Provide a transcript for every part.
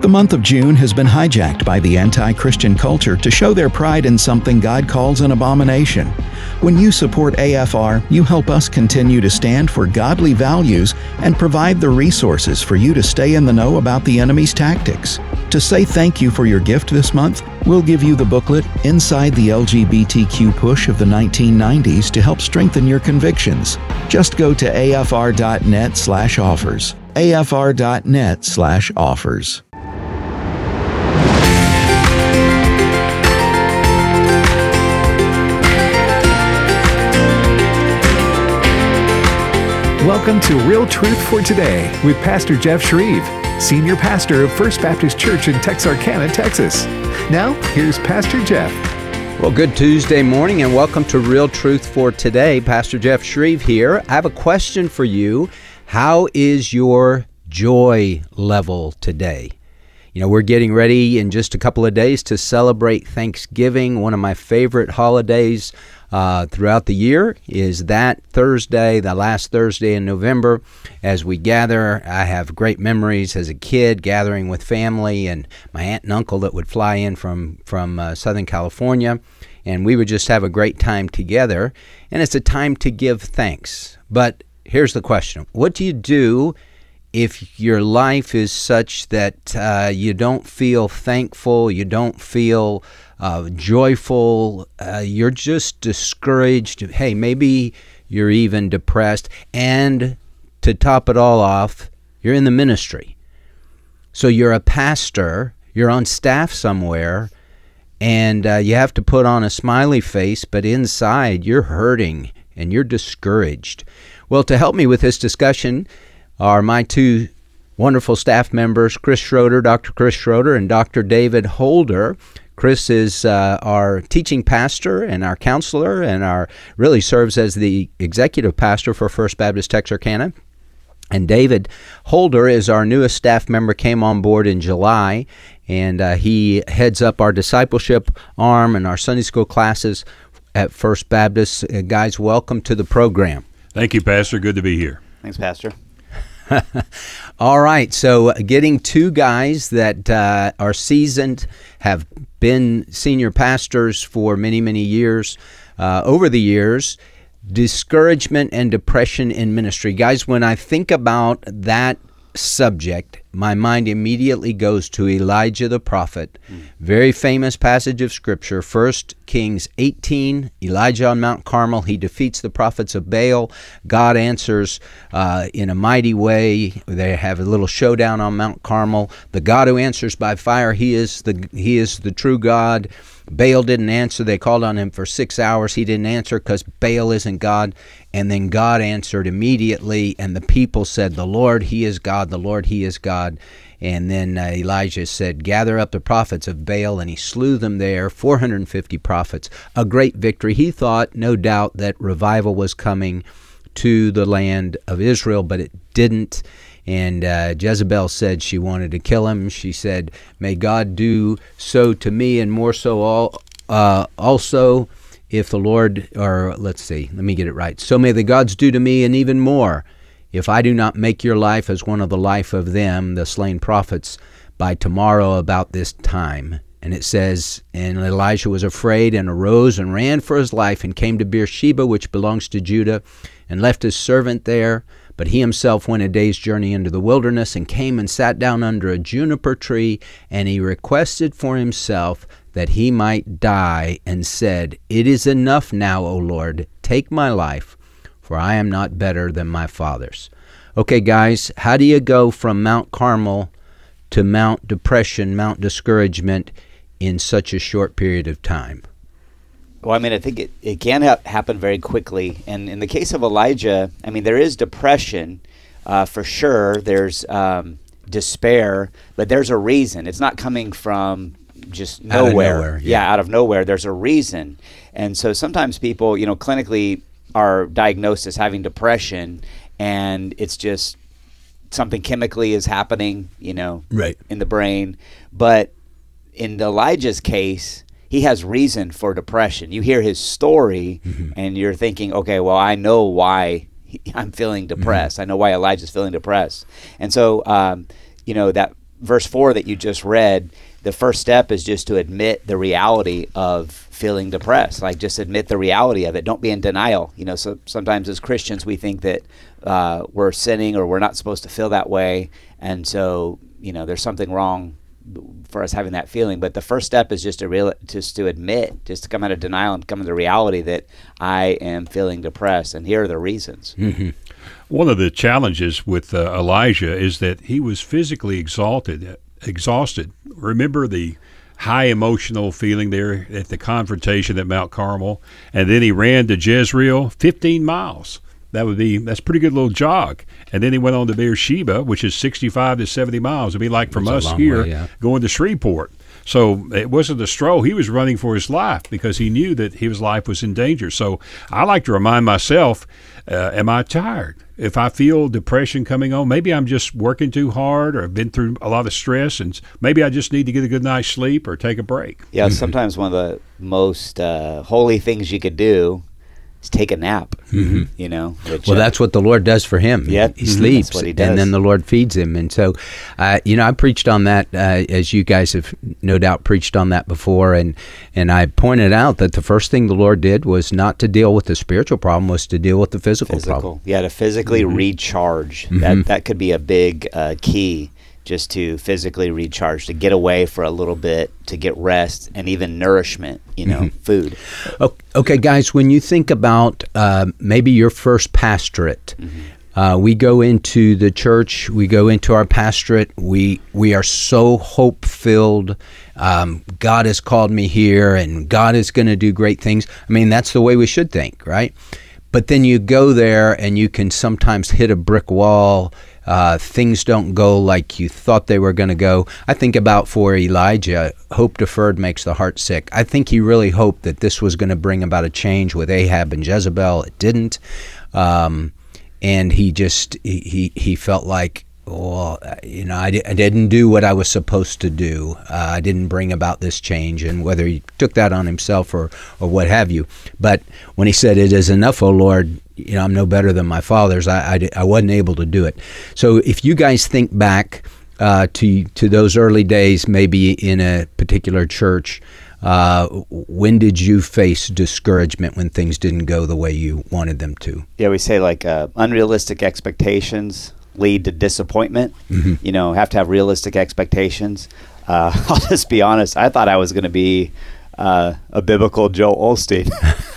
The month of June has been hijacked by the anti-Christian culture to show their pride in something God calls an abomination. When you support AFR, you help us continue to stand for godly values and provide the resources for you to stay in the know about the enemy's tactics. To say thank you for your gift this month, we'll give you the booklet Inside the LGBTQ Push of the 1990s to help strengthen your convictions. Just go to afr.net/offers. afr.net/offers. Welcome to Real Truth for Today with Pastor Jeff Shreve, Senior Pastor of First Baptist Church in Texarkana, Texas. Now, here's Pastor Jeff. Well, good Tuesday morning and welcome to Real Truth for Today. Pastor Jeff Shreve here. I have a question for you. How is your joy level today? You know, we're getting ready in just a couple of days to celebrate Thanksgiving. One of my favorite holidays throughout the year is that Thursday, the last Thursday in November. As we gather, I have great memories as a kid gathering with family and my aunt and uncle that would fly in from Southern California, and we would just have a great time together. And it's a time to give thanks. But here's the question: what do you do if your life is such that you don't feel thankful, you don't feel joyful, you're just discouraged, hey, maybe you're even depressed, and to top it all off, you're in the ministry. So you're a pastor, you're on staff somewhere, and you have to put on a smiley face, but inside you're hurting and you're discouraged. Well, to help me with this discussion are my two wonderful staff members, Chris Schroeder, Dr. Chris Schroeder, and Dr. David Holder. Chris is our teaching pastor and our counselor and really serves as the executive pastor for First Baptist Texarkana. And David Holder is our newest staff member, came on board in July, and he heads up our discipleship arm and our Sunday school classes at First Baptist. Guys, welcome to the program. Thank you, Pastor. Good to be here. Thanks, Pastor. All right, so getting two guys that are seasoned, have been senior pastors for many, many years. Over the years, discouragement and depression in ministry. Guys, when I think about that subject, my mind immediately goes to Elijah the prophet. Very famous passage of Scripture, 1 Kings 18, Elijah on Mount Carmel. He defeats the prophets of Baal. God answers in a mighty way. They have a little showdown on Mount Carmel. The God who answers by fire, he is the true God. Baal didn't answer. They called on him for 6 hours. He didn't answer because Baal isn't God. And then God answered immediately, and the people said, "The Lord, He is God. The Lord, He is God." And then Elijah said, "Gather up the prophets of Baal," and he slew them there, 450 prophets. A great victory. He thought, no doubt, that revival was coming to the land of Israel, but it didn't. And Jezebel said she wanted to kill him. She said, "May God do so to me, and more so also if the Lord," or let me get it right. "So may the gods do to me, and even more, if I do not make your life as one of the life of them, the slain prophets, by tomorrow about this time." And it says, "And Elijah was afraid and arose and ran for his life and came to Beersheba, which belongs to Judah, and left his servant there. But he himself went a day's journey into the wilderness and came and sat down under a juniper tree, and he requested for himself that he might die, and said, 'It is enough now, O Lord, take my life, for I am not better than my fathers.'" Okay, guys, how do you go from Mount Carmel to Mount Depression, Mount Discouragement in such a short period of time? Well, I mean, I think it can happen very quickly. And in the case of Elijah, I mean, there is depression for sure. There's despair, but there's a reason. It's not coming from just nowhere. Out of nowhere. There's a reason. And so sometimes people, clinically are diagnosed as having depression, and it's just something chemically is happening, right in the brain. But in Elijah's case, he has reason for depression. You hear his story, and you're thinking, okay, well, I know why I'm feeling depressed. I know why Elijah's feeling depressed. And so, that verse 4 that you just read, the first step is just to admit the reality of feeling depressed. Like, just admit the reality of it. Don't be in denial. So sometimes as Christians we think that we're sinning or we're not supposed to feel that way, and so there's something wrong for us having that feeling. But the first step is just to admit, just to come out of denial and come to the reality that I am feeling depressed, and here are the reasons. Mm-hmm. One of the challenges with Elijah is that he was physically exhausted. Remember the high emotional feeling there at the confrontation at Mount Carmel, and then he ran to Jezreel, 15 miles. That's a pretty good little jog. And then he went on to Beersheba, which is 65 to 70 miles. It'd be like from us here going to Shreveport. So it wasn't a stroll. He was running for his life because he knew that his life was in danger. So I like to remind myself, am I tired? If I feel depression coming on, maybe I'm just working too hard, or I've been through a lot of stress, and maybe I just need to get a good night's sleep or take a break. Yeah, sometimes one of the most holy things you could do is take a nap. Mm-hmm. Which, that's what the Lord does for him. Yeah, he sleeps, that's what he does. And then the Lord feeds him. And so, I preached on that, as you guys have no doubt preached on that before, and I pointed out that the first thing the Lord did was not to deal with the spiritual problem, was to deal with the physical problem. Yeah, to physically recharge. That could be a big key. Just to physically recharge, to get away for a little bit, to get rest, and even nourishment, food. Okay, guys, when you think about maybe your first pastorate, we go into the church, we go into our pastorate, we are so hope-filled. God has called me here, and God is going to do great things. I mean, that's the way we should think, right? But then you go there, and you can sometimes hit a brick wall. Things don't go like you thought they were going to go. I think about for Elijah, hope deferred makes the heart sick. I think he really hoped that this was going to bring about a change with Ahab and Jezebel. It didn't. And he just, he felt like, I didn't do what I was supposed to do. I didn't bring about this change, and whether he took that on himself or what have you. But when he said, "It is enough, O Lord, I'm no better than my fathers," I wasn't able to do it. So if you guys think back to those early days, maybe in a particular church, when did you face discouragement when things didn't go the way you wanted them to? Yeah, we say unrealistic expectations lead to disappointment. Have to have realistic expectations. I'll just be honest. I thought I was going to be a biblical Joel Osteen.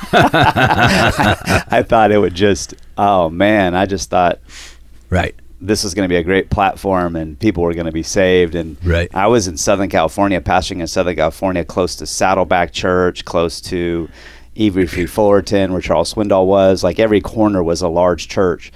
I thought it would just, I just thought, right, this was going to be a great platform and people were going to be saved. And right. I was in Southern California, pastoring in Southern California, close to Saddleback Church, close to Every Free Fullerton, where Charles Swindoll was. Like, every corner was a large church.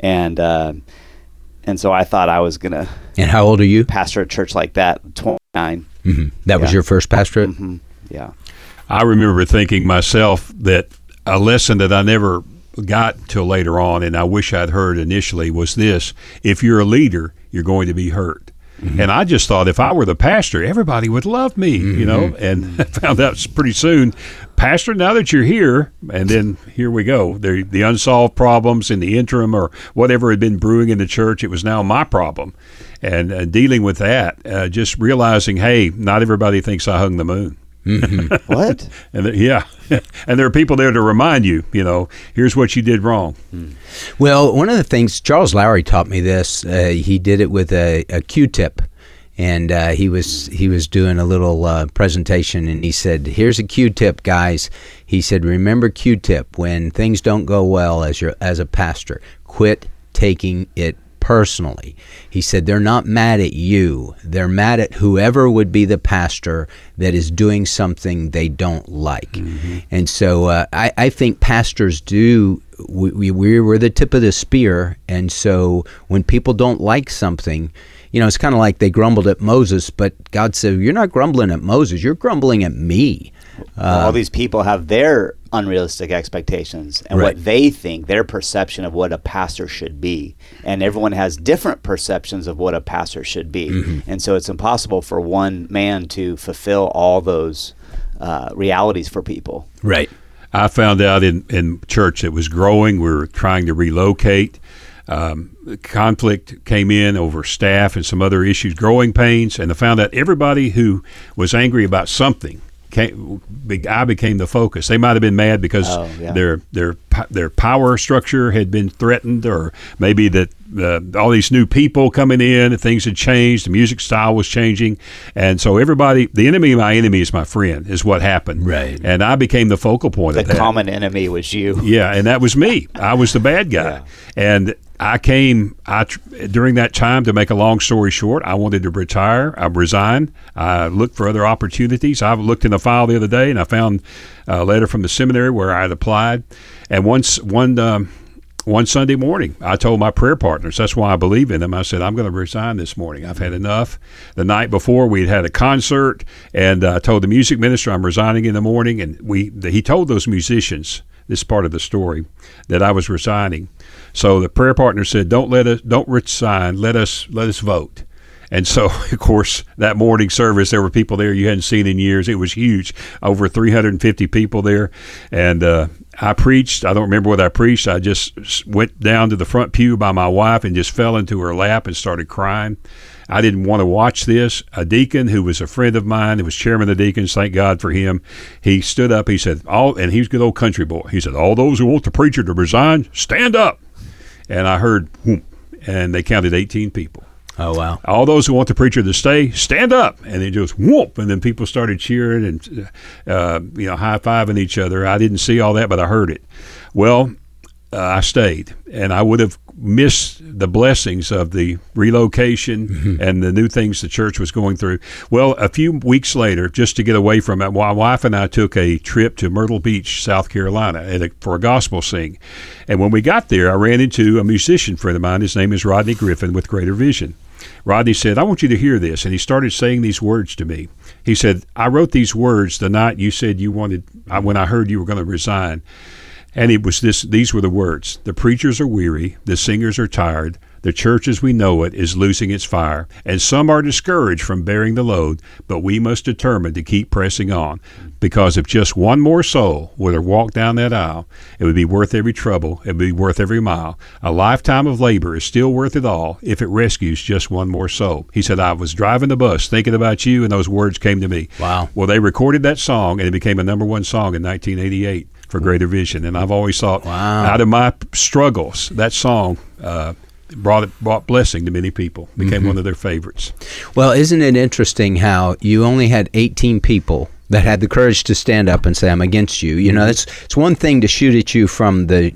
And so I thought I was going to... And how old are you? Pastor a church like that, 29. That was your first pastorate? Yeah. I remember thinking myself that a lesson that I never got till later on, and I wish I'd heard initially, was this: if you're a leader, you're going to be hurt. And I just thought if I were the pastor, everybody would love me, and I found out pretty soon, Pastor, now that you're here, and then here we go, the unsolved problems in the interim or whatever had been brewing in the church, it was now my problem. And dealing with that, just realizing, hey, not everybody thinks I hung the moon. What? And and there are people there to remind you, here's what you did wrong. Well, one of the things, Charles Lowry taught me this. He did it with a Q-tip, and he was doing a little presentation, and he said, "Here's a Q-tip, guys." He said, "Remember Q-tip, when things don't go well as a pastor, quit taking it personally." He said, they're not mad at you. They're mad at whoever would be the pastor that is doing something they don't like. And so I think pastors do, we're the tip of the spear. And so when people don't like something, it's kind of like they grumbled at Moses, but God said, you're not grumbling at Moses, you're grumbling at me. All these people have their unrealistic expectations and what they think, their perception of what a pastor should be. And everyone has different perceptions of what a pastor should be. And so it's impossible for one man to fulfill all those realities for people. Right. I found out in church that was growing, we were trying to relocate. conflict came in over staff and some other issues, growing pains, and I found out everybody who was angry about something, I became the focus. They might have been mad because their power structure had been threatened, or maybe that all these new people coming in, things had changed, the music style was changing, and so everybody, the enemy of my enemy is my friend, is what happened. Right. And I became the focal point of that. The common enemy was you. Yeah, and that was me. I was the bad guy. Yeah. And I came during that time, to make a long story short, I wanted to retire. I resigned. I looked for other opportunities. I looked in the file the other day, and I found a letter from the seminary where I had applied. And one Sunday morning, I told my prayer partners, that's why I believe in them, I said, I'm going to resign this morning. I've had enough. The night before, we had a concert, and I told the music minister I'm resigning in the morning, and he told those musicians, this part of the story, that I was resigning. So the prayer partner said, don't resign, let us vote. And so, of course, that morning service, there were people there you hadn't seen in years. It was huge, over 350 people there. And I preached. I don't remember what I preached. I just went down to the front pew by my wife and just fell into her lap and started crying. I didn't want to watch this. A deacon who was a friend of mine, who was chairman of the deacons, thank God for him, he stood up. He said, and he was a good old country boy. He said, all those who want the preacher to resign, stand up. And I heard, whoop, and they counted 18 people. Oh, wow. All those who want the preacher to stay, stand up. And it just whoop, and then people started cheering and high-fiving each other. I didn't see all that, but I heard it. Well, I stayed, and I would have missed the blessings of the relocation and the new things the church was going through. Well, a few weeks later, just to get away from it, my wife and I took a trip to Myrtle Beach, South Carolina, for a gospel sing. And when we got there, I ran into a musician friend of mine. His name is Rodney Griffin with Greater Vision. Rodney said, I want you to hear this. And he started saying these words to me. He said, I wrote these words the night you said you wanted, when I heard you were going to resign. And it was these were the words: the preachers are weary, the singers are tired, the church as we know it is losing its fire, and some are discouraged from bearing the load, but we must determine to keep pressing on, because if just one more soul were to walk down that aisle, it would be worth every trouble, it would be worth every mile. A lifetime of labor is still worth it all if it rescues just one more soul. He said, I was driving the bus thinking about you, and those words came to me. Wow. Well, they recorded that song, and it became a #1 song in 1988. For Greater Vision. And I've always thought, out of my struggles, that song brought blessing to many people, became one of their favorites. Well, isn't it interesting how you only had 18 people that had the courage to stand up and say, I'm against you. You know, it's one thing to shoot at you from the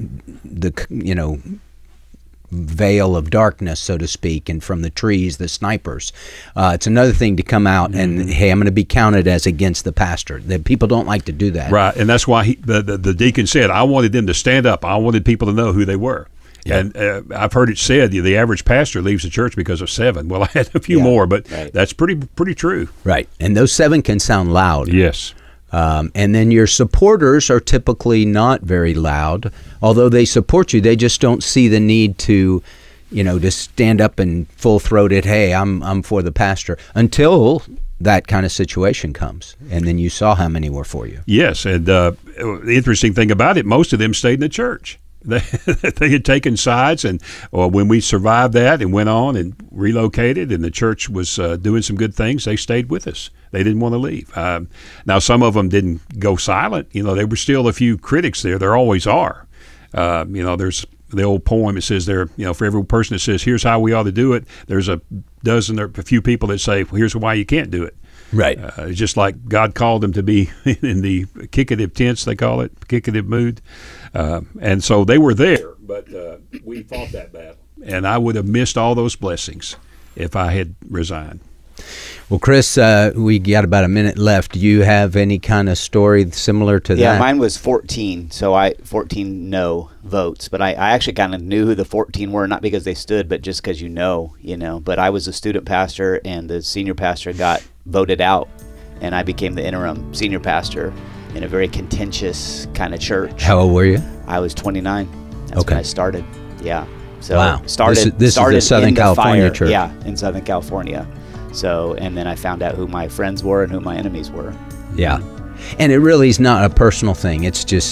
veil of darkness, so to speak, and from the trees, the snipers. It's another thing to come out and, hey, I'm going to be counted as against the pastor. That people don't like to do that. Right, and that's why the deacon said, I wanted them to stand up. I wanted people to know who they were. Yeah. And I've heard it said the average pastor leaves the church because of 7. Well, I had a few more, but that's pretty true. Right, and those 7 can sound loud. Yes. And then your supporters are typically not very loud. Although they support you, they just don't see the need to, to stand up and full-throated, hey, I'm for the pastor, until that kind of situation comes. And then you saw how many were for you. Yes, and the interesting thing about it, most of them stayed in the church. They had taken sides, and when we survived that and went on and relocated, and the church was doing some good things, they stayed with us. They didn't want to leave. Now, some of them didn't go silent. There were still a few critics there. There always are. There's the old poem. It says there, for every person that says, here's how we ought to do it, there's a few people that say, well, here's why you can't do it. Right. Just like God called them to be in the kickative tense, they call it, kickative mood. And so they were there, but we fought that battle. And I would have missed all those blessings if I had resigned. Well, Chris, we got about a minute left. Do you have any kind of story similar to that? Yeah, mine was 14, so 14 no votes. But I actually kind of knew who the 14 were, not because they stood, but just because But I was a student pastor, and the senior pastor got voted out, and I became the interim senior pastor in a very contentious kind of church. How old were you? I was 29. That's when I started. Yeah. So wow. Started this is the Southern California church. Yeah, in Southern California. So, and then I found out who my friends were and who my enemies were. Yeah. And it really is not a personal thing. It's just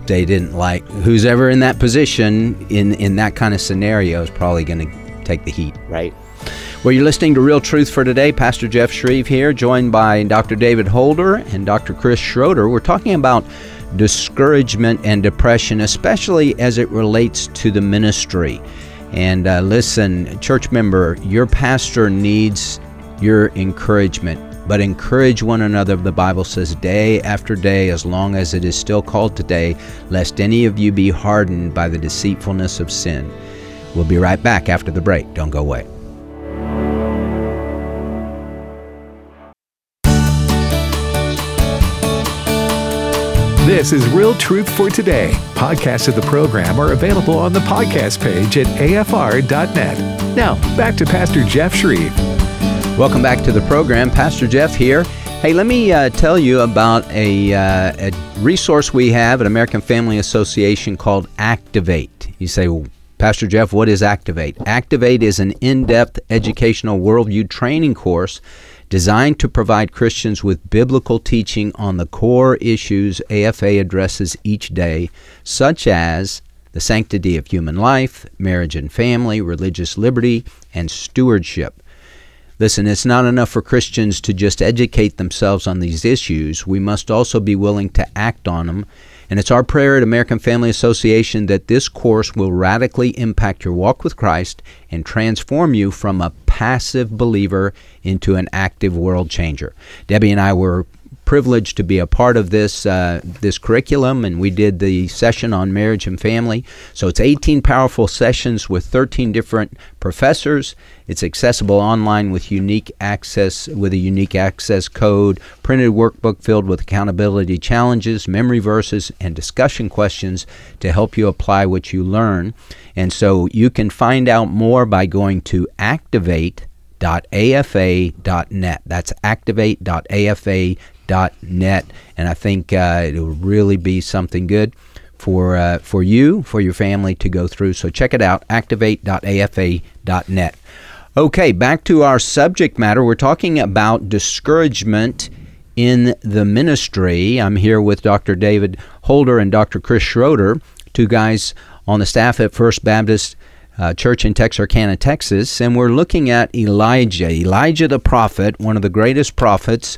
they didn't like. Who's ever in that position in that kind of scenario is probably going to take the heat. Right. Well, you're listening to Real Truth for Today. Pastor Jeff Shreve here, joined by Dr. David Holder and Dr. Chris Schroeder. We're talking about discouragement and depression, especially as it relates to the ministry. And listen, church member, your pastor needs your encouragement, but encourage one another. The Bible says day after day, as long as it is still called today, lest any of you be hardened by the deceitfulness of sin. We'll be right back after the break. Don't go away. This is Real Truth for Today. Podcasts of the program are available on the podcast page at afr.net. Now, back to Pastor Jeff Shreve. Welcome back to the program. Pastor Jeff here. Hey, let me tell you about a resource we have at American Family Association called Activate. You say, well, Pastor Jeff, what is Activate? Activate is an in-depth educational worldview training course designed to provide Christians with biblical teaching on the core issues AFA addresses each day, such as the sanctity of human life, marriage and family, religious liberty, and stewardship. Listen, it's not enough for Christians to just educate themselves on these issues. We must also be willing to act on them. And it's our prayer at American Family Association that this course will radically impact your walk with Christ and transform you from a passive believer into an active world changer. Debbie and I were privileged to be a part of this curriculum, and we did the session on marriage and family. So it's 18 powerful sessions with 13 different professors. It's accessible online with a unique access code, printed workbook filled with accountability challenges, memory verses, and discussion questions to help you apply what you learn. And so you can find out more by going to activate.afa.net. That's activate.afa.net, and I think it will really be something good for you, for your family to go through. So check it out, activate.afa.net. Okay, back to our subject matter. We're talking about discouragement in the ministry. I'm here with Dr. David Holder and Dr. Chris Schroeder, two guys on the staff at First Baptist Church in Texarkana, Texas, and we're looking at Elijah the prophet, one of the greatest prophets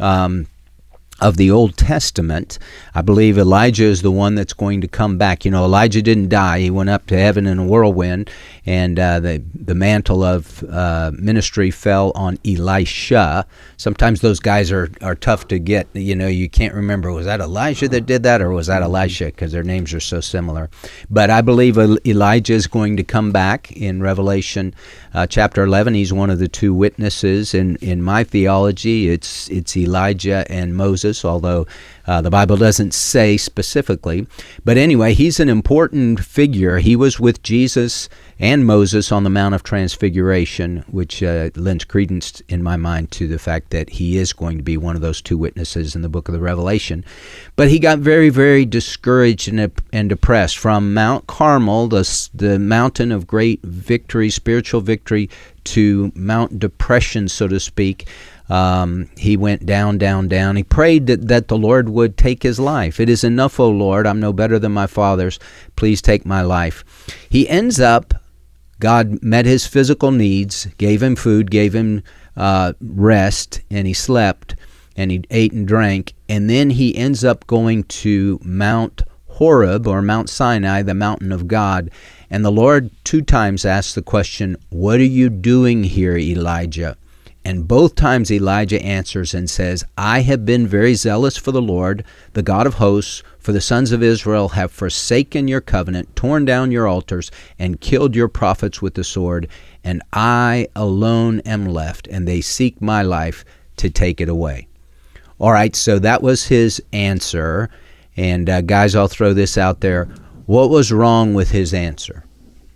of the Old Testament. I believe Elijah is the one that's going to come back. You know, Elijah didn't die. He went up to heaven in a whirlwind, and the mantle of ministry fell on Elisha. Sometimes those guys are tough to get. You know, you can't remember, was that Elijah that did that, or was that Elisha, because their names are so similar. But I believe Elijah is going to come back in Revelation chapter 11. He's one of the two witnesses. In my theology, it's Elijah and Moses, although the Bible doesn't say specifically. But anyway, he's an important figure. He was with Jesus and Moses on the Mount of Transfiguration, which lends credence in my mind to the fact that he is going to be one of those two witnesses in the book of the Revelation. But he got very, very discouraged and depressed. From Mount Carmel, the mountain of great victory, spiritual victory, to Mount Depression, so to speak. He went down, down, down. He prayed that the Lord would take his life. It is enough, O Lord. I'm no better than my fathers. Please take my life. He ends up, God met his physical needs, gave him food, gave him rest, and he slept, and he ate and drank. And then he ends up going to Mount Horeb, or Mount Sinai, the mountain of God. And the Lord 2 times asked the question, "What are you doing here, Elijah?" And both times Elijah answers and says, "I have been very zealous for the Lord, the God of hosts, for the sons of Israel have forsaken your covenant, torn down your altars, and killed your prophets with the sword, and I alone am left, and they seek my life to take it away." All right, so that was his answer. And guys, I'll throw this out there. What was wrong with his answer?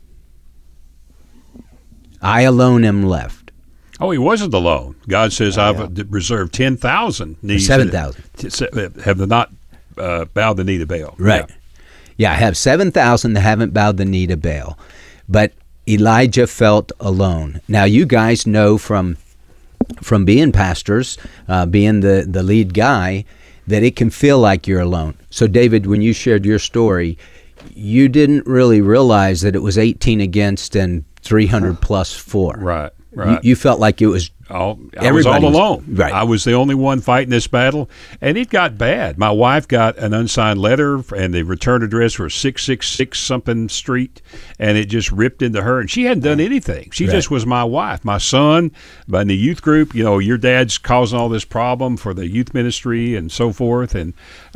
I alone am left. Oh, he wasn't alone. God says, I've reserved 10,000 knees. 7,000. Have not bowed the knee to Baal. Right. Yeah, I have 7,000 that haven't bowed the knee to Baal. But Elijah felt alone. Now, you guys know from being pastors, being the lead guy, that it can feel like you're alone. So, David, when you shared your story, you didn't really realize that it was 18 against and 300 plus 4. Right. You felt like it was I was all alone. Right. I was the only one fighting this battle, and it got bad. My wife got an unsigned letter, and the return address was 666 something street, and it just ripped into her. And she hadn't done anything. She just was my wife. My son, in the youth group, your dad's causing all this problem for the youth ministry and so forth, and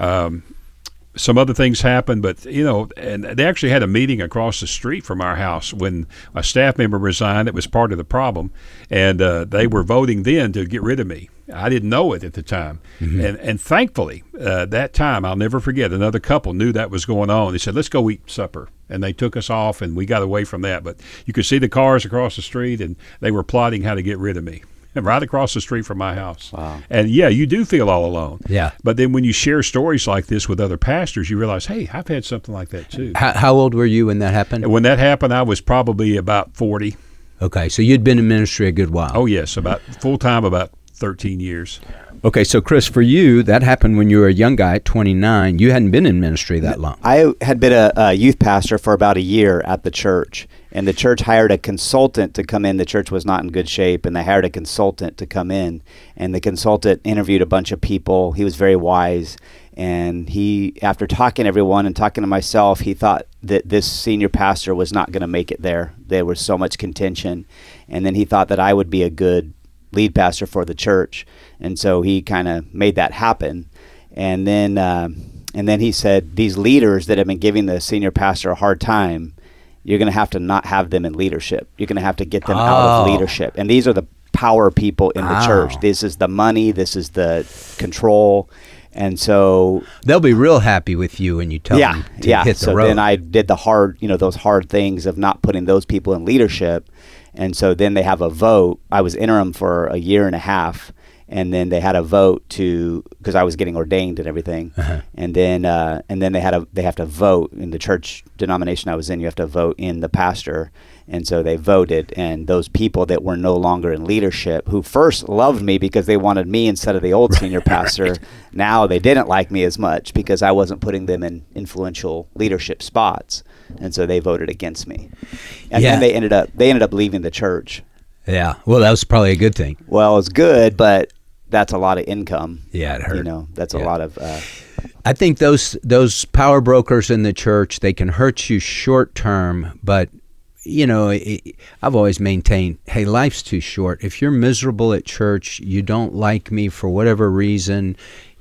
some other things happened, but and they actually had a meeting across the street from our house when a staff member resigned. That was part of the problem, and they were voting then to get rid of me. I didn't know it at the time, and thankfully that time I'll never forget. Another couple knew that was going on. They said, "Let's go eat supper," and they took us off, and we got away from that. But you could see the cars across the street, and they were plotting how to get rid of me. Right across the street from my house. Wow. And yeah, you do feel all alone. Yeah. But then when you share stories like this with other pastors, you realize, hey, I've had something like that too. How old were you when that happened? And when that happened, I was probably about 40. Okay, so you'd been in ministry a good while. Oh, yes, about full-time, about 13 years. Okay, so Chris, for you, that happened when you were a young guy at 29. You hadn't been in ministry that long. I had been a youth pastor for about a year at the church, and the church hired a consultant to come in. The church was not in good shape, and they hired a consultant to come in, and the consultant interviewed a bunch of people. He was very wise, and he, after talking to everyone and talking to myself, he thought that this senior pastor was not going to make it there. There was so much contention, and then he thought that I would be a good lead pastor for the church, and so he kind of made that happen. And then he said, these leaders that have been giving the senior pastor a hard time, you're going to have to not have them in leadership. You're going to have to get them out of leadership. And these are the power people in the church. This is the money. This is the control. And so they'll be real happy with you when you tell them to hit the road. So then I did the hard, those hard things of not putting those people in leadership. And so then they have a vote. I was interim for a year and a half, and then they had a vote because I was getting ordained and everything. And then they have to vote in the church denomination I was in. You have to vote in the pastor. And so they voted, and those people that were no longer in leadership, who first loved me because they wanted me instead of the old senior pastor, now they didn't like me as much because I wasn't putting them in influential leadership spots, and so they voted against me. And then they ended up leaving the church. Yeah, well, that was probably a good thing. Well, it's good, but that's a lot of income. Yeah, it hurt. That's a lot of. I think those power brokers in the church, they can hurt you short term, but I've always maintained, hey, life's too short. If you're miserable at church, you don't like me for whatever reason,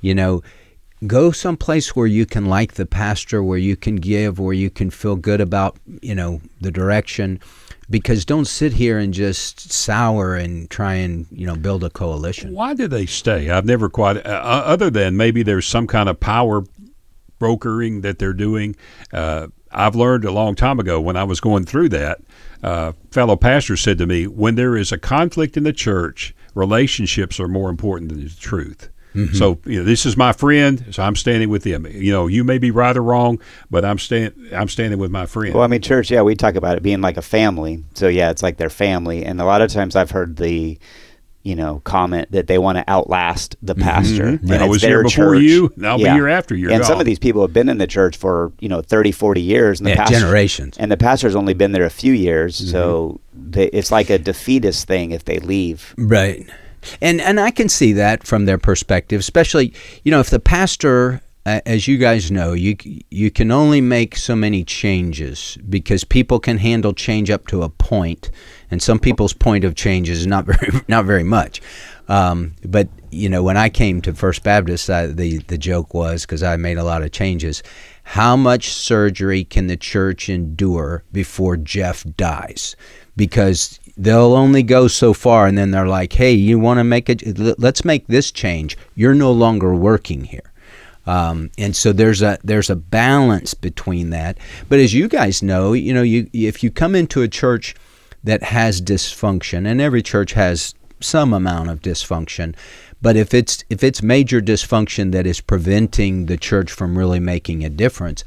go someplace where you can like the pastor, where you can give, where you can feel good about, the direction. Because don't sit here and just sour and try and, build a coalition. Why do they stay? I've never quite, other than maybe there's some kind of power brokering that they're doing. I've learned a long time ago when I was going through that, fellow pastor said to me, when there is a conflict in the church, relationships are more important than the truth. Mm-hmm. So this is my friend, so I'm standing with them. You may be right or wrong, but I'm standing with my friend. Well, I mean, church, we talk about it being like a family. So it's like their family, and a lot of times I've heard the comment that they want to outlast the pastor. Mm-hmm. I was here before you, and I'll be here after you. And some of these people have been in the church for 30, 40 years, and the pastor, generations, and the pastor's only been there a few years. Mm-hmm. So it's like a defeatist thing if they leave. Right. And I can see that from their perspective, especially, if the pastor, as you guys know, you can only make so many changes because people can handle change up to a point, and some people's point of change is not very much. But when I came to First Baptist, the joke was, because I made a lot of changes, how much surgery can the church endure before Jeff dies? Because they'll only go so far, and then they're like, hey, you want to let's make this change. You're no longer working here. And so there's a balance between that. But as you guys know, if you come into a church that has dysfunction, and every church has some amount of dysfunction, but if it's major dysfunction that is preventing the church from really making a difference,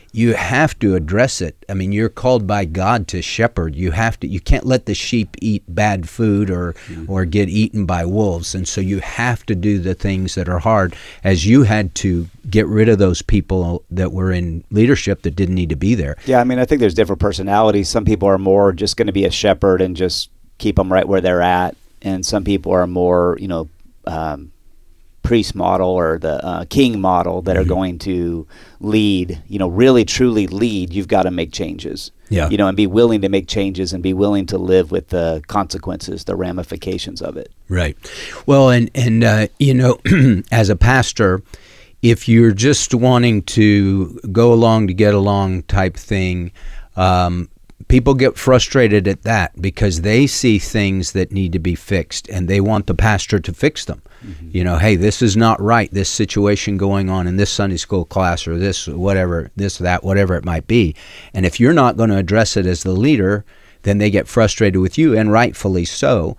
you have to address it. I mean, you're called by God to shepherd. You can't let the sheep eat bad food or get eaten by wolves. And so you have to do the things that are hard, as you had to get rid of those people that were in leadership that didn't need to be there. Yeah, I mean, I think there's different personalities. Some people are more just going to be a shepherd and just keep them right where they're at. And some people are more, priest model or the king model that are going to lead, really truly lead. You've got to make changes, and be willing to make changes and be willing to live with the consequences, the ramifications of it. Right. Well, and as a pastor, if you're just wanting to go along to get along type thing, people get frustrated at that because they see things that need to be fixed and they want the pastor to fix them. Mm-hmm. Hey, this is not right. This situation going on in this Sunday school class or this, whatever, that, whatever it might be. And if you're not going to address it as the leader, then they get frustrated with you, and rightfully so.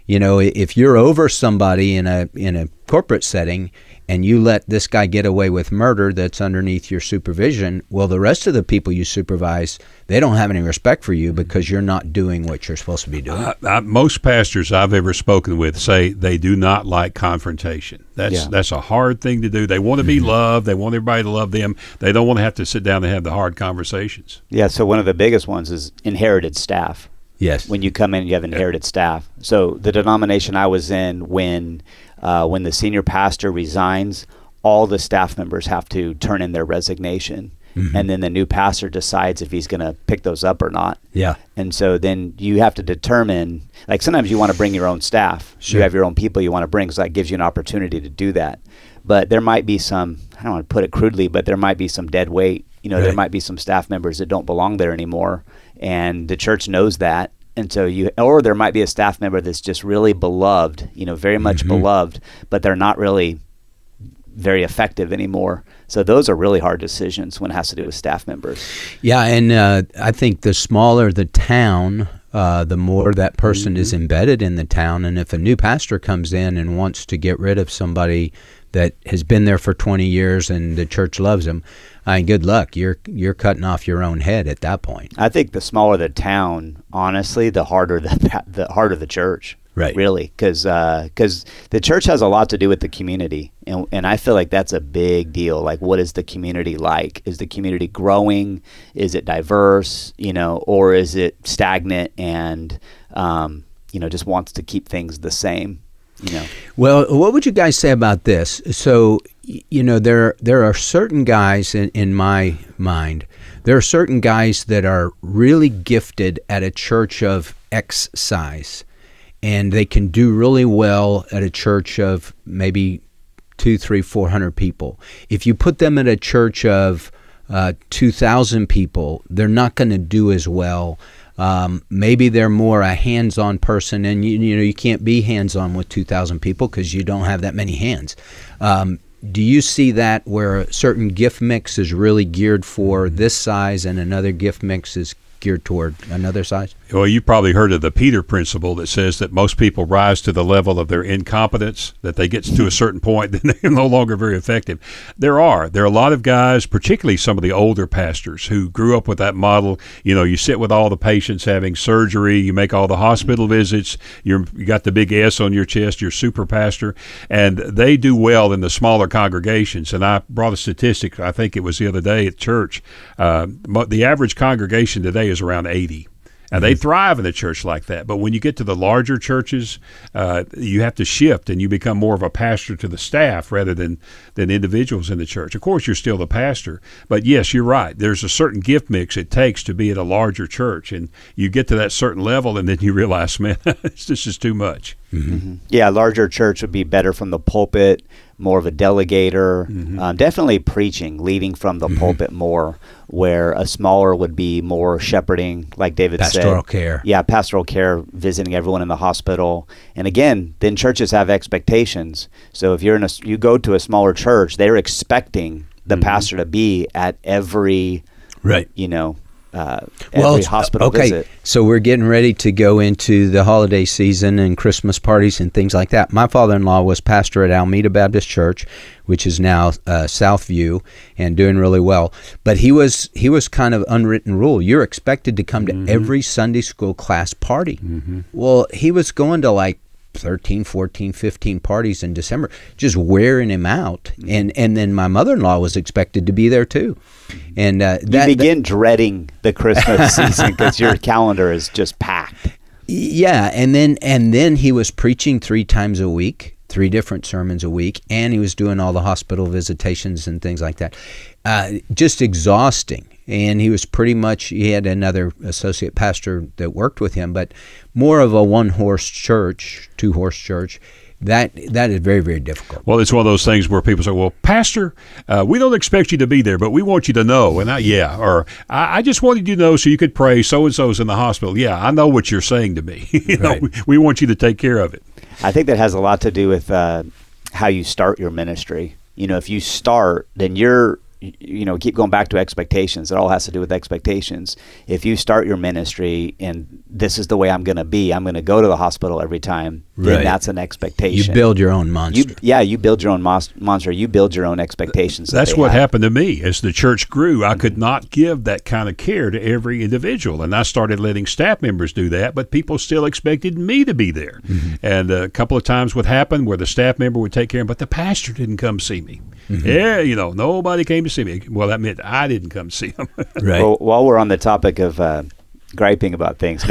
If you're over somebody in a corporate setting and you let this guy get away with murder that's underneath your supervision, well, the rest of the people you supervise, they don't have any respect for you because you're not doing what you're supposed to be doing. Most pastors I've ever spoken with say they do not like confrontation. That's a hard thing to do. They want to be loved. They want everybody to love them. They don't want to have to sit down and have the hard conversations. Yeah, so one of the biggest ones is inherited staff. Yes. When you come in, you have inherited staff. So the denomination I was in, when the senior pastor resigns, all the staff members have to turn in their resignation. Mm-hmm. And then the new pastor decides if he's going to pick those up or not. Yeah. And so then you have to determine, like sometimes you want to bring your own staff. Sure. You have your own people you want to bring, so that gives you an opportunity to do that. But there might be some, I don't want to put it crudely, but there might be some dead weight. Right. There might be some staff members that don't belong there anymore. And the church knows that. And so or there might be a staff member that's just really beloved, very much beloved, but they're not really very effective anymore. So those are really hard decisions when it has to do with staff members. Yeah, and I think the smaller the town, the more that person is embedded in the town. And if a new pastor comes in and wants to get rid of somebody that has been there for 20 years and the church loves them, good luck. You're cutting off your own head at that point. I think the smaller the town, honestly, the harder the church. Right. Really, because the church has a lot to do with the community, and I feel like that's a big deal. Like, what is the community like? Is the community growing? Is it diverse? Or is it stagnant and just wants to keep things the same? Well, what would you guys say about this? So, there are certain guys in my mind. There are certain guys that are really gifted at a church of X size. And they can do really well at a church of maybe 200, 300, 400 people. If you put them at a church of 2,000 people, they're not going to do as well. Maybe they're more a hands-on person, and you can't be hands-on with 2,000 people because you don't have that many hands. Do you see that where a certain gift mix is really geared for this size and another gift mix is geared toward another size? Well, you've probably heard of the Peter principle that says that most people rise to the level of their incompetence, that they get to a certain point, then they're no longer very effective. There are a lot of guys, particularly some of the older pastors who grew up with that model. You sit with all the patients having surgery, you make all the hospital visits, you got the big S on your chest, you're super pastor, and they do well in the smaller congregations. And I brought a statistic, I think it was the other day at church. The average congregation today is around 80. And they thrive in a church like that. But when you get to the larger churches, you have to shift and you become more of a pastor to the staff rather than individuals in the church. Of course, you're still the pastor. But yes, you're right. There's a certain gift mix it takes to be at a larger church. And you get to that certain level and then you realize, man, this is too much. Mm-hmm. Yeah, a larger church would be better from the pulpit, more of a delegator, definitely preaching, leading from the pulpit more, where a smaller would be more shepherding, like David said. Pastoral care. Yeah, pastoral care, visiting everyone in the hospital. And again, then churches have expectations. So if you go to a smaller church, they're expecting the pastor to be at every, every hospital visit. So we're getting ready to go into the holiday season and Christmas parties and things like that. My father-in-law was pastor at Alameda Baptist Church, which is now Southview, and doing really well. But he was kind of unwritten rule. You're expected to come to every Sunday school class party. Well, he was going to like 13, 14, 15 parties in December, just wearing him out. And then my mother-in-law was expected to be there too. And you begin dreading the Christmas season because your calendar is just packed. Yeah, and then he was preaching 3 times a week, 3 different sermons a week, and he was doing all the hospital visitations and things like that. Just exhausting. And he was he had another associate pastor that worked with him, but more of a 1-horse church, 2-horse church. That is very, very difficult. Well, it's one of those things where people say, well, Pastor, we don't expect you to be there, but we want you to know. And I just wanted you to know so you could pray, so-and-so's in the hospital. Yeah, I know what you're saying to me. We want you to take care of it. I think that has a lot to do with how you start your ministry. If you start, then keep going back to expectations. It all has to do with expectations. If you start your ministry and this is the way I'm going to be, I'm going to go to the hospital every time, then that's an expectation. You build your own monster. You build your own monster. You build your own expectations. That's what happened to me. As the church grew, I could not give that kind of care to every individual. And I started letting staff members do that, but people still expected me to be there. And a couple of times what happened where the staff member would take care of him, but the pastor didn't come see me. Yeah, nobody came to see me. Well, that meant I didn't come see him. Right. Well, while we're on the topic of griping about things,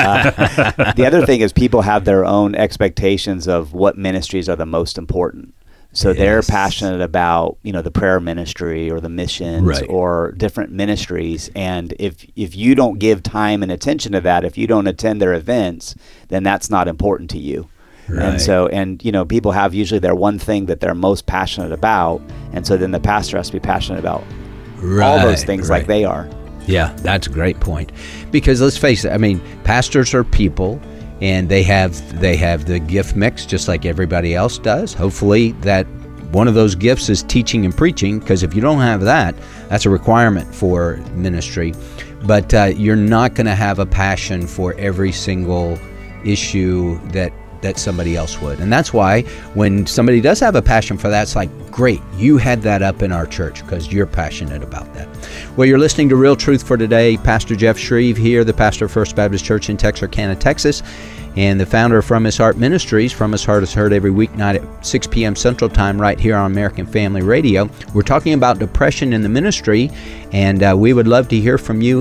the other thing is people have their own expectations of what ministries are the most important. So they're passionate about, the prayer ministry or the missions or different ministries. And if you don't give time and attention to that, if you don't attend their events, then that's not important to you. Right. And people have usually their one thing that they're most passionate about. And so then the pastor has to be passionate about all those things like they are. Yeah, that's a great point. Because let's face it, pastors are people and they have the gift mix just like everybody else does. Hopefully that one of those gifts is teaching and preaching, because if you don't have that, that's a requirement for ministry. But you're not going to have a passion for every single issue that somebody else would. And that's why when somebody does have a passion for that, it's like, great, you had that up in our church because you're passionate about that. Well, you're listening to Real Truth for Today. Pastor Jeff Shreve here, the pastor of First Baptist Church in Texarkana, Texas, and the founder of From His Heart Ministries. From His Heart is heard every weeknight at 6 p.m. Central Time right here on American Family Radio. We're talking about depression in the ministry, and we would love to hear from you.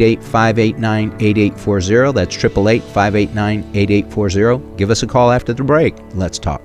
888-589-8840. That's 888-589-8840. Give us a call after the break. Let's talk.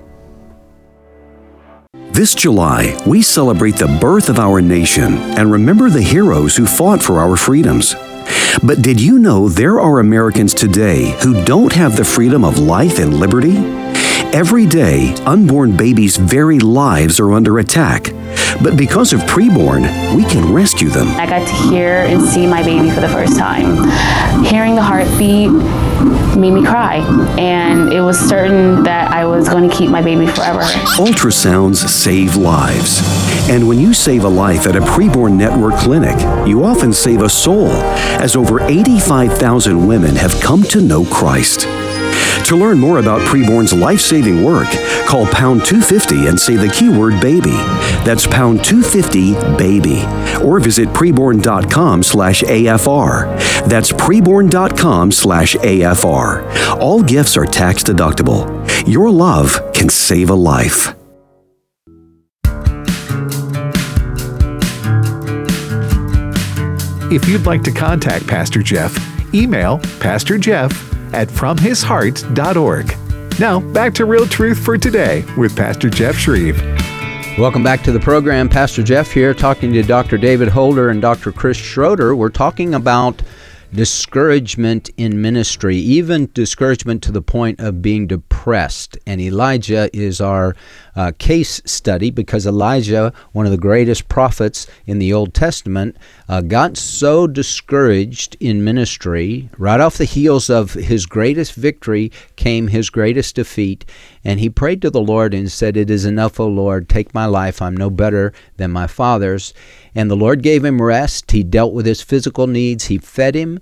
This July, we celebrate the birth of our nation and remember the heroes who fought for our freedoms. But did you know there are Americans today who don't have the freedom of life and liberty? Every day, unborn babies' very lives are under attack. But because of Preborn, we can rescue them. I got to hear and see my baby for the first time. Hearing the heartbeat made me cry, and it was certain that I was going to keep my baby forever. Ultrasounds save lives. And when you save a life at a Preborn Network clinic, you often save a soul, as over 85,000 women have come to know Christ. To learn more about Preborn's life-saving work, call pound 250 and say the keyword baby. That's pound 250 baby. Or visit preborn.com/AFR. That's preborn.com/AFR. All gifts are tax deductible. Your love can save a life. If you'd like to contact Pastor Jeff, email pastorjeff@fromhisheart.org. Now, back to Real Truth for Today with Pastor Jeff Shreve. Welcome back to the program. Pastor Jeff here, talking to Dr. David Holder and Dr. Chris Schroeder. We're talking about discouragement in ministry, even discouragement to the point of being depressed. And Elijah is our case study because Elijah, one of the greatest prophets in the Old Testament, got so discouraged in ministry. Right off the heels of his greatest victory came his greatest defeat, and he prayed to the Lord and said, "It is enough, O Lord, take my life. I'm no better than my fathers." And the Lord gave him rest. He dealt with his physical needs. He fed him.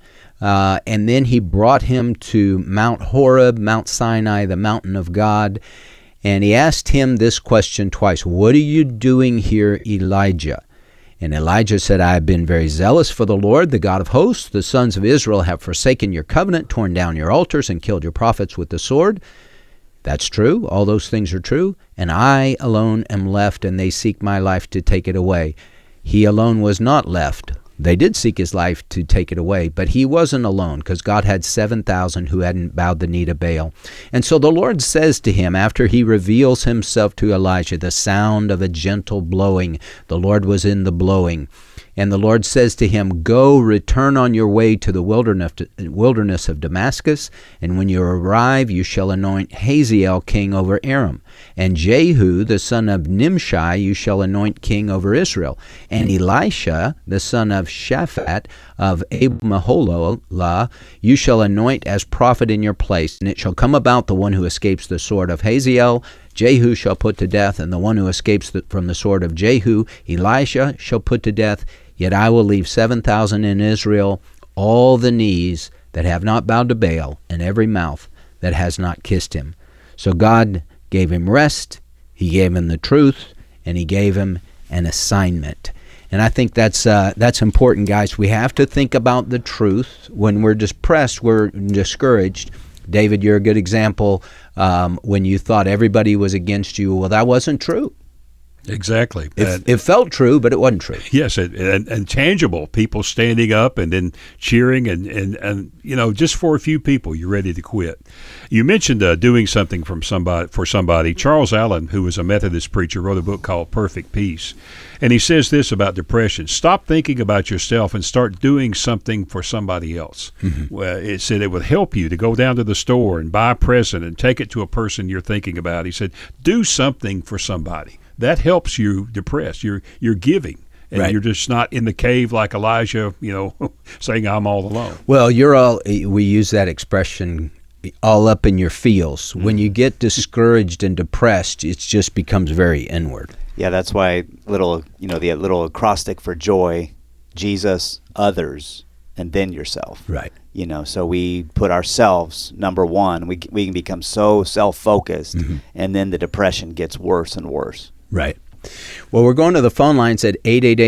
And then he brought him to Mount Horeb, Mount Sinai, the mountain of God. And he asked him this question twice: "What are you doing here, Elijah?" And Elijah said, "I have been very zealous for the Lord, the God of hosts. The sons of Israel have forsaken your covenant, torn down your altars, and killed your prophets with the sword." That's true. All those things are true. "And I alone am left, and they seek my life to take it away." He alone was not left. They did seek his life to take it away, but he wasn't alone because God had 7,000 who hadn't bowed the knee to Baal. And so the Lord says to him, after he reveals himself to Elijah, the sound of a gentle blowing, the Lord was in the blowing. And the Lord says to him, "Go, return on your way to the wilderness of Damascus, and when you arrive, you shall anoint Hazael king over Aram, and Jehu the son of Nimshi you shall anoint king over Israel, and Elisha the son of Shaphat of Abel-Meholah you shall anoint as prophet in your place. And it shall come about, the one who escapes the sword of Hazael, Jehu shall put to death, and the one who escapes from the sword of Jehu, Elisha shall put to death. Yet I will leave 7,000 in Israel, all the knees that have not bowed to Baal, and every mouth that has not kissed him." So God gave him rest, he gave him the truth, and he gave him an assignment. And I think that's important, guys. We have to think about the truth. When we're depressed, we're discouraged. David, you're a good example. When you thought everybody was against you, well, that wasn't true. Exactly. It felt true, but it wasn't true. Yes, and tangible. People standing up and then cheering, and just for a few people, you're ready to quit. You mentioned doing something for somebody. Charles Allen, who was a Methodist preacher, wrote a book called Perfect Peace. And he says this about depression: stop thinking about yourself and start doing something for somebody else. Mm-hmm. Well, it said it would help you to go down to the store and buy a present and take it to a person you're thinking about. He said, do something for somebody. That helps you depressed. You're giving, and right. You're just not in the cave like Elijah, saying I'm all alone. Well, we use that expression, all up in your feels. Mm-hmm. When you get discouraged and depressed, it just becomes very inward. Yeah, that's why the little acrostic for joy: Jesus, others, and then yourself. Right. So we put ourselves number one. We can become so self-focused, mm-hmm. and then the depression gets worse and worse. Right. Well, we're going to the phone lines at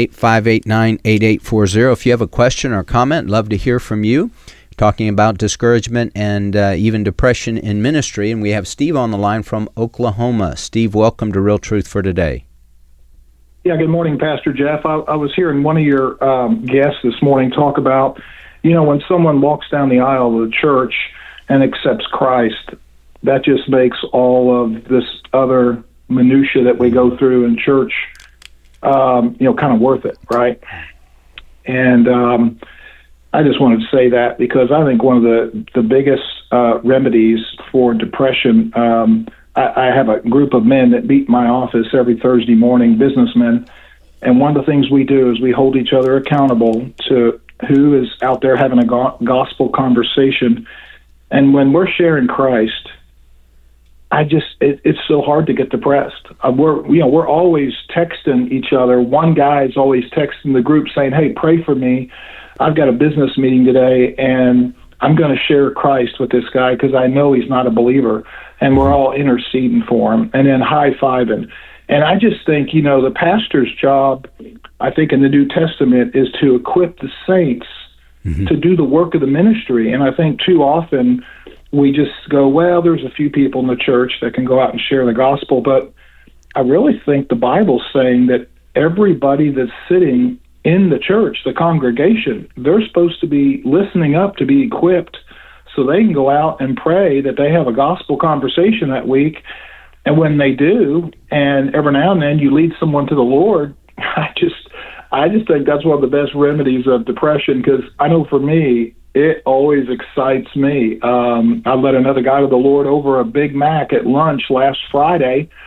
888-589-8840. If you have a question or comment, love to hear from you. Talking about discouragement and even depression in ministry. And we have Steve on the line from Oklahoma. Steve, welcome to Real Truth for Today. Yeah, good morning, Pastor Jeff. I was hearing one of your guests this morning talk about, when someone walks down the aisle of the church and accepts Christ, that just makes all of this other minutia that we go through in church, kind of worth it, right? And I just wanted to say that because I think one of the biggest remedies for depression, I have a group of men that meet my office every Thursday morning, businessmen, and one of the things we do is we hold each other accountable to who is out there having a gospel conversation. And when we're sharing Christ, it's so hard to get depressed. We're always texting each other. One guy is always texting the group saying, "Hey, pray for me. I've got a business meeting today, and I'm going to share Christ with this guy because I know he's not a believer." And we're all interceding for him and then high-fiving. And I just think, the pastor's job, I think in the New Testament, is to equip the saints mm-hmm. to do the work of the ministry. And I think too often we just go, well, there's a few people in the church that can go out and share the gospel. But I really think the Bible's saying that everybody that's sitting in the church, the congregation, they're supposed to be listening up to be equipped so they can go out and pray that they have a gospel conversation that week. And when they do, and every now and then you lead someone to the Lord, I just think that's one of the best remedies of depression, because I know for me, it always excites me. I led another guy to the Lord over a Big Mac at lunch last Friday,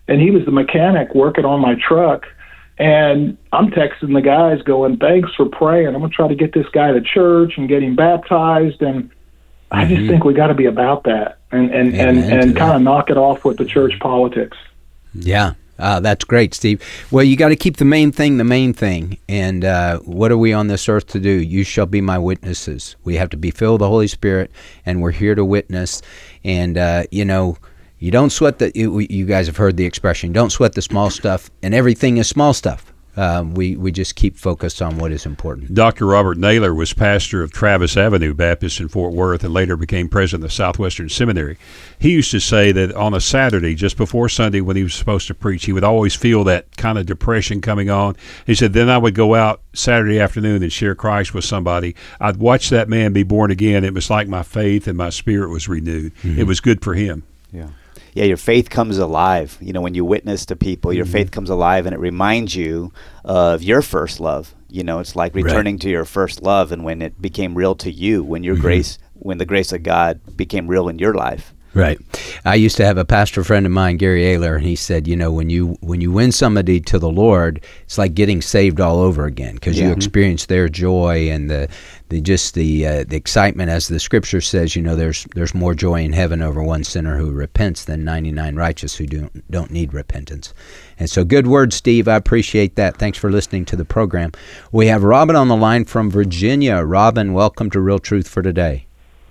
and he was the mechanic working on my truck. And I'm texting the guys going, thanks for praying. I'm going to try to get this guy to church and get him baptized. And I just think we got to be about that and kind of knock it off with the church politics. Yeah. That's great, Steve. Well, you got to keep the main thing. And what are we on this earth to do? You shall be my witnesses. We have to be filled with the Holy Spirit, and we're here to witness. And, you don't sweat you guys have heard the expression, don't sweat the small stuff, and everything is small stuff. We just keep focused on what is important. Dr. Robert Naylor was pastor of Travis Avenue Baptist in Fort Worth and later became president of Southwestern Seminary. He used to say that on a Saturday, just before Sunday when he was supposed to preach, he would always feel that kind of depression coming on. He said, then I would go out Saturday afternoon and share Christ with somebody. I'd watch that man be born again. It was like my faith and my spirit was renewed. It was good for him. Yeah, your faith comes alive. When you witness to people, your faith comes alive, and it reminds you of your first love. It's like returning to your first love, and when it became real to you, when your when the grace of God became real in your life. Right. I used to have a pastor friend of mine, Gary Ayler, and he said, when you win somebody to the Lord, it's like getting saved all over again, because you experience their joy and the excitement, as the Scripture says. There's more joy in heaven over one sinner who repents than 99 righteous who don't need repentance. And so, good word, Steve. I appreciate that. Thanks for listening to the program. We have Robin on the line from Virginia. Robin, welcome to Real Truth for Today.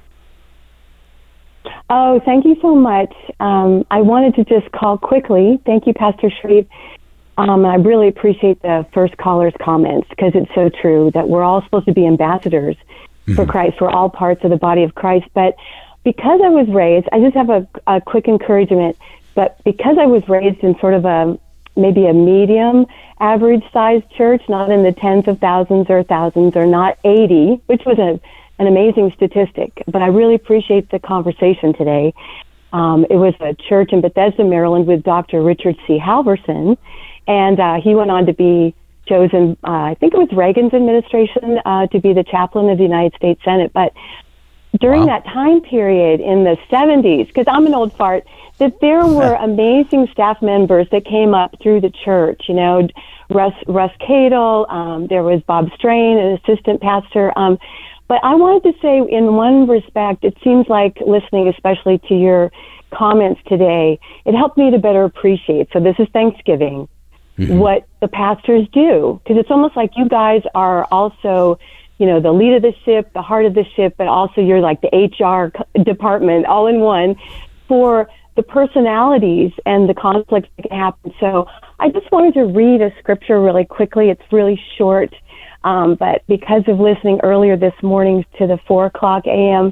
Oh, thank you so much. I wanted to just call quickly. Thank you, Pastor Shreve. I really appreciate the first caller's comments, because it's so true that we're all supposed to be ambassadors for Christ. We're all parts of the body of Christ. But because I was raised, I just have a quick encouragement, but because I was raised in sort of maybe a medium average sized church, not in the tens of thousands or thousands, or not 80, which was an amazing statistic, but I really appreciate the conversation today. It was a church in Bethesda, Maryland, with Dr. Richard C. Halverson, and he went on to be chosen, I think it was Reagan's administration, to be the chaplain of the United States Senate. But during that time period in the 70s, because I'm an old fart, that there were amazing staff members that came up through the church, Russ Cadle, there was Bob Strain, an assistant pastor, but I wanted to say, in one respect, it seems like listening especially to your comments today, it helped me to better appreciate, so this is Thanksgiving, what the pastors do. Because it's almost like you guys are also, the lead of the ship, the heart of the ship, but also you're like the HR department all in one for the personalities and the conflicts that can happen. So I just wanted to read a scripture really quickly. It's really short. But because of listening earlier this morning to the 4 o'clock a.m.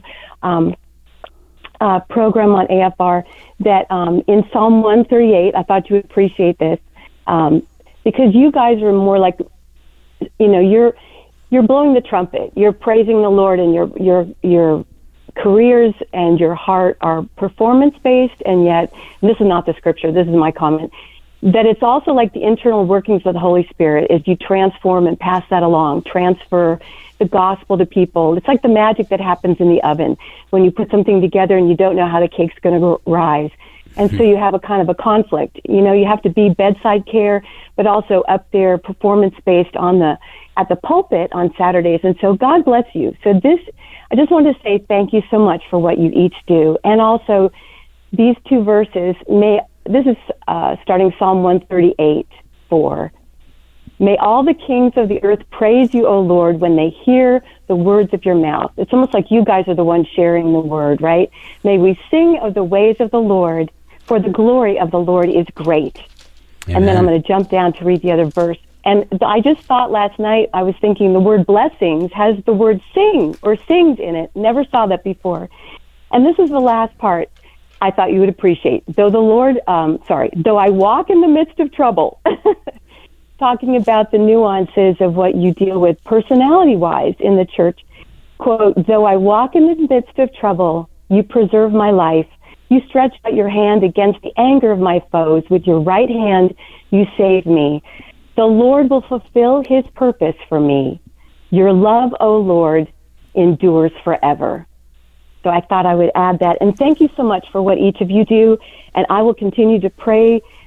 Program on AFR, that in Psalm 138, I thought you would appreciate this, because you guys are more like, you're blowing the trumpet, you're praising the Lord, and your careers and your heart are performance-based, and yet, this is not the scripture, this is my comment, that it's also like the internal workings of the Holy Spirit as you transform and pass that along, transfer the gospel to people. It's like the magic that happens in the oven when you put something together and you don't know how the cake's going to rise. And so you have a kind of a conflict. You have to be bedside care, but also up there performance-based at the pulpit on Saturdays. And so God bless you. So I just wanted to say thank you so much for what you each do. And also, these two verses this is starting Psalm 138:4. May all the kings of the earth praise you, O Lord, when they hear the words of your mouth. It's almost like you guys are the ones sharing the word, right? May we sing of the ways of the Lord, for the glory of the Lord is great. Amen. And then I'm going to jump down to read the other verse. And I just thought last night, I was thinking the word blessings has the word sing or sings in it. Never saw that before. And this is the last part I thought you would appreciate. Though I walk in the midst of trouble, talking about the nuances of what you deal with personality-wise in the church. Quote, though I walk in the midst of trouble, you preserve my life. You stretch out your hand against the anger of my foes. With your right hand, you save me. The Lord will fulfill his purpose for me. Your love, O Lord, endures forever. So I thought I would add that. And thank you so much for what each of you do. And I will continue to pray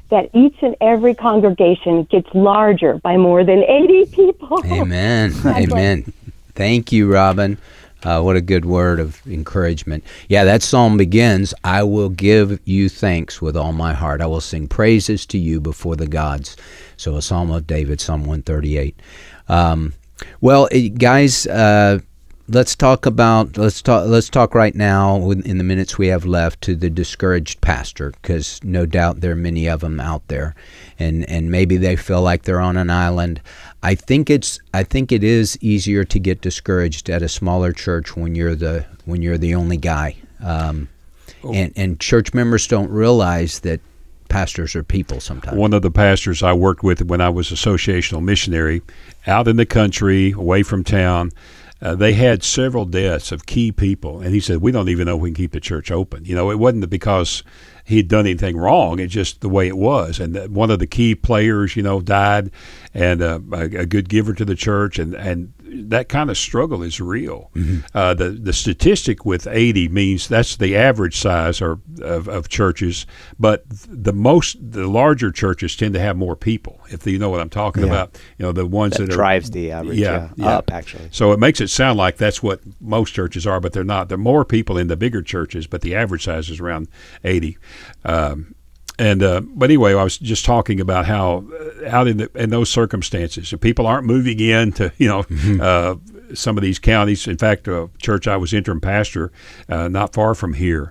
that each and every congregation gets larger by more than 80 people. Amen. Amen. Thank you, Robin. What a good word of encouragement. Yeah, that psalm begins, I will give you thanks with all my heart. I will sing praises to you before the gods. So a Psalm of David, Psalm 138. Well, guys, let's talk right now in the minutes we have left to the discouraged pastor, because no doubt there are many of them out there, and maybe they feel like they're on an island. I think it is easier to get discouraged at a smaller church when you're the only guy, and church members don't realize that pastors are people sometimes. One of the pastors I worked with when I was associational missionary out in the country, away from town, they had several deaths of key people, and he said, we don't even know if we can keep the church open. It wasn't because he'd done anything wrong. It's just the way it was. And one of the key players, died, and a good giver to the church, and that kind of struggle is real. Mm-hmm. The statistic with 80 means that's the average size of churches, but the larger churches tend to have more people, if you know what I'm talking about. The ones that drives the average up, actually. So it makes it sound like that's what most churches are, but they're not. There are more people in the bigger churches, but the average size is around 80. But anyway, I was just talking about how out in those circumstances, if people aren't moving into some of these counties. In fact, a church I was interim pastor not far from here,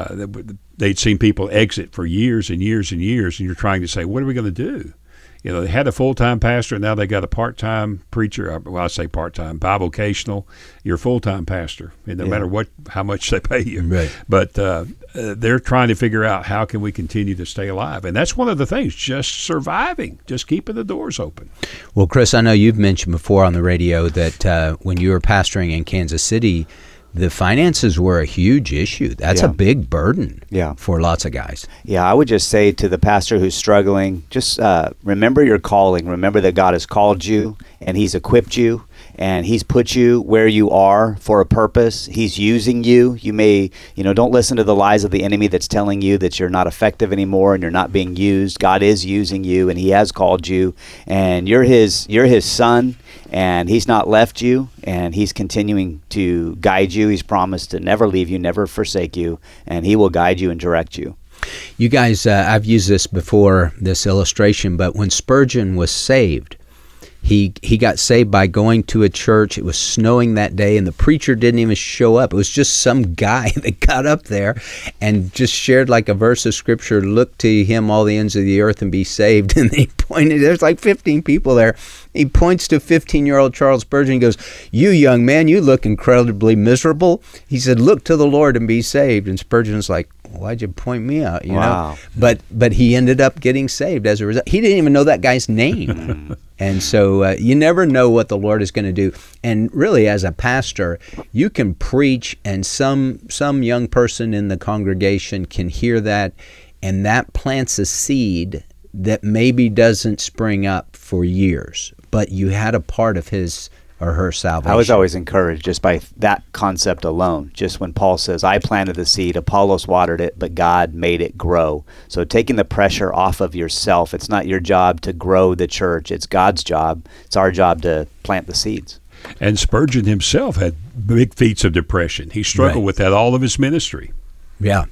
they'd seen people exit for years and years and years, and you're trying to say, what are we going to do? They had a full-time pastor, and now they got a part-time preacher. Well, I say part-time, bivocational. You're a full-time pastor, and no matter how much they pay you. Right. But they're trying to figure out how can we continue to stay alive, and that's one of the things. Just surviving, just keeping the doors open. Well, Chris, I know you've mentioned before on the radio that when you were pastoring in Kansas City, the finances were a huge issue. That's a big burden for lots of guys. Yeah, I would just say to the pastor who's struggling, just remember your calling. Remember that God has called you and He's equipped you and He's put you where you are for a purpose. He's using you. You may, don't listen to the lies of the enemy that's telling you that you're not effective anymore and you're not being used. God is using you and He has called you, and you're His son. And He's not left you, and He's continuing to guide you. He's promised to never leave you, never forsake you, and He will guide you and direct you. You guys, I've used this before, this illustration, but when Spurgeon was saved, he got saved by going to a church. It was snowing that day, and the preacher didn't even show up. It was just some guy that got up there and just shared like a verse of Scripture, look to Him all the ends of the earth and be saved. And he pointed, there's like 15 people there. He points to 15-year-old Charles Spurgeon and goes, you young man, you look incredibly miserable. He said, look to the Lord and be saved. And Spurgeon's like, why'd you point me out? You know? But he ended up getting saved as a result. He didn't even know that guy's name. And so you never know what the Lord is going to do. And really, as a pastor, you can preach, and some young person in the congregation can hear that, and that plants a seed that maybe doesn't spring up for years, but you had a part of his or her salvation. I was always encouraged just by that concept alone. Just when Paul says, I planted the seed, Apollos watered it, but God made it grow. So taking the pressure off of yourself, it's not your job to grow the church, it's God's job. It's our job to plant the seeds. And Spurgeon himself had big feats of depression. He struggled with that all of his ministry. Yeah,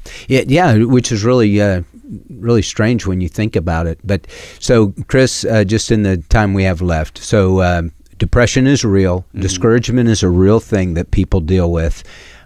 which is really strange when you think about it. But so, Chris, just in the time we have left, so depression is real. Mm-hmm. Discouragement is a real thing that people deal with.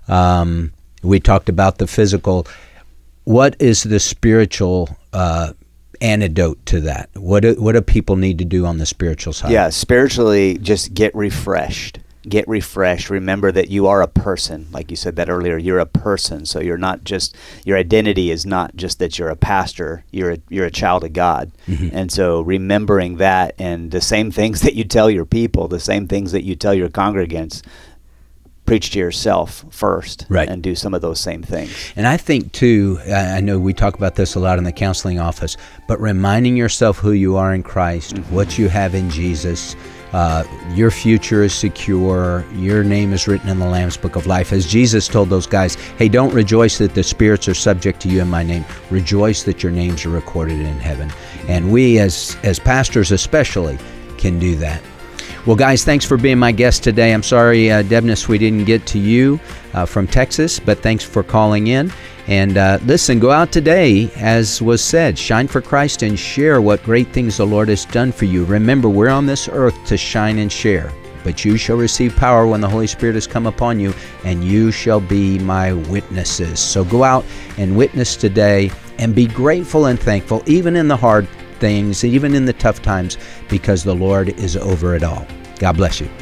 We talked about the physical. What is the spiritual antidote to that? What do people need to do on the spiritual side? Yeah, spiritually, just get refreshed. Get refreshed. Remember that you are a person. Like you said that earlier, you're a person. So you're not just, your identity is not just that you're a pastor. You're a child of God. Mm-hmm. And so remembering that, and the same things that you tell your people, the same things that you tell your congregants, preach to yourself first, and do some of those same things. And I think too, I know we talk about this a lot in the counseling office, but reminding yourself who you are in Christ, what you have in Jesus, your future is secure. Your name is written in the Lamb's Book of Life. As Jesus told those guys, hey, don't rejoice that the spirits are subject to you in my name. Rejoice that your names are recorded in heaven. And we, as pastors especially, can do that. Well, guys, thanks for being my guest today. I'm sorry, Debness, we didn't get to you from Texas, but thanks for calling in. And listen, go out today, as was said, shine for Christ and share what great things the Lord has done for you. Remember, we're on this earth to shine and share, but you shall receive power when the Holy Spirit has come upon you, and you shall be my witnesses. So go out and witness today and be grateful and thankful, even in the hard things, even in the tough times, because the Lord is over it all. God bless you.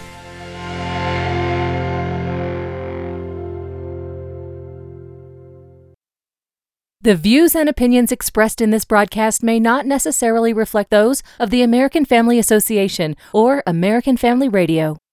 The views and opinions expressed in this broadcast may not necessarily reflect those of the American Family Association or American Family Radio.